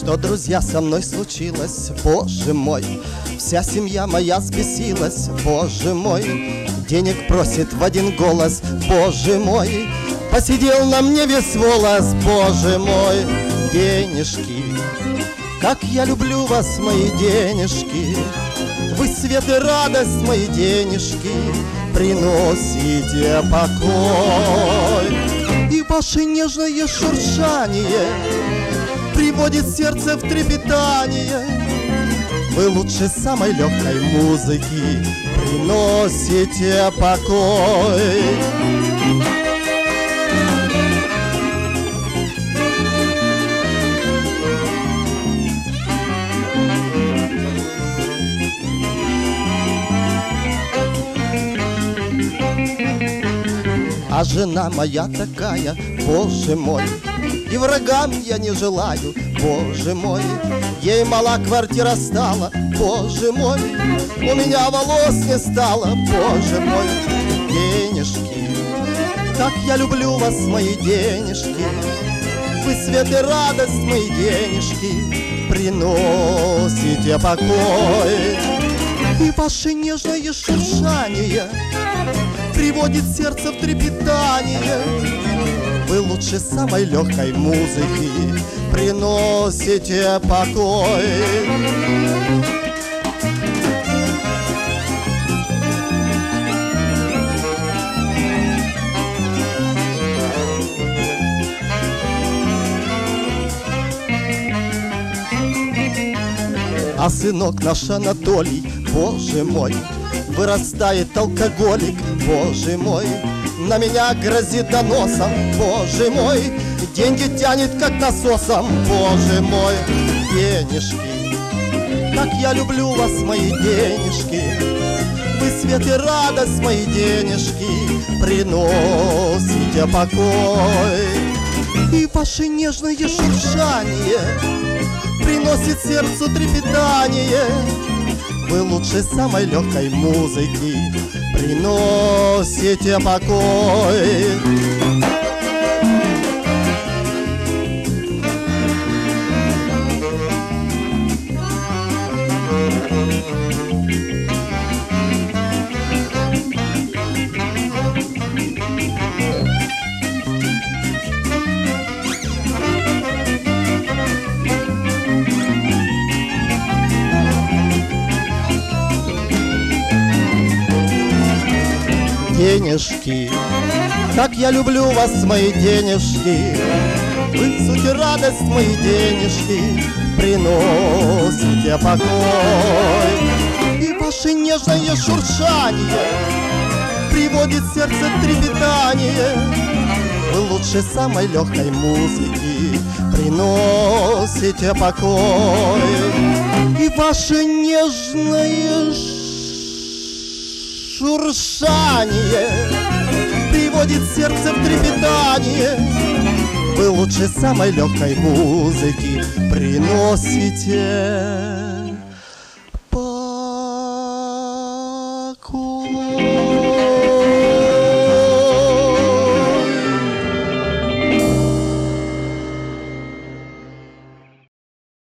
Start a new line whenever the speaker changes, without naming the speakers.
Что, друзья, со мной случилось, боже мой? Вся семья моя взбесилась, боже мой. Денег просит в один голос, боже мой. Посидел на мне весь волос, боже мой. Денежки, как я люблю вас, мои денежки. Вы свет и радость, мои денежки, приносите покой. И ваше нежное шуршание приводит сердце в трепетание. Вы лучше самой легкой музыки приносите покой. А жена моя такая, боже мой, и врагам я не желаю, боже мой. Ей мала квартира стала, боже мой. У меня волос не стало, боже мой. Денежки, как я люблю вас, мои денежки. Вы свет и радость, мои денежки, приносите покой. И ваше нежное шуршание приводит сердце в трепетание. Вы лучше самой легкой музыки приносите покой. А сынок наш Анатолий, боже мой, вырастает алкоголик, боже мой. На меня грозит доносом, боже мой. Деньги тянет как насосом, боже мой. Денежки, как я люблю вас, мои денежки. Вы свет и радость, мои денежки, приносите покой. И ваше нежное шуршание приносит сердцу трепетание. Вы лучше самой легкой музыки приносите покой. Денежки, как я люблю вас, мои денежки. Вы суть и радость, мои денежки, приносите покой. И ваше нежное шуршание приводит сердце в трепетание. Вы лучше самой легкой музыки приносите покой. И ваше нежное шуршание приводит сердце в трепетание. Вы лучше самой легкой музыки приносите